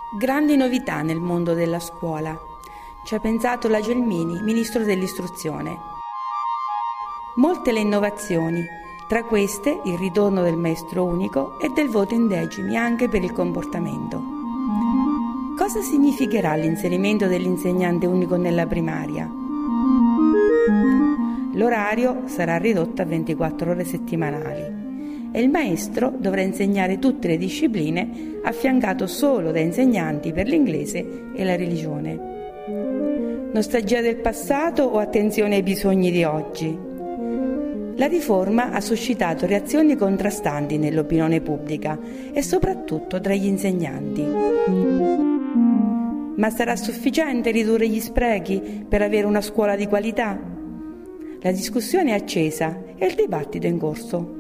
Grandi novità nel mondo della scuola. Ci ha pensato la Gelmini, Ministro dell'Istruzione. Molte le innovazioni, tra queste il ritorno del maestro unico e del voto in decimi anche per il comportamento. Cosa significherà l'inserimento dell'insegnante unico nella primaria? L'orario sarà ridotto a 24 ore settimanali e il maestro dovrà insegnare tutte le discipline affiancato solo da insegnanti per l'inglese e la religione. Nostalgia del passato o attenzione ai bisogni di oggi? La riforma ha suscitato reazioni contrastanti nell'opinione pubblica e soprattutto tra gli insegnanti. Ma sarà sufficiente ridurre gli sprechi per avere una scuola di qualità? La discussione è accesa e il dibattito è in corso.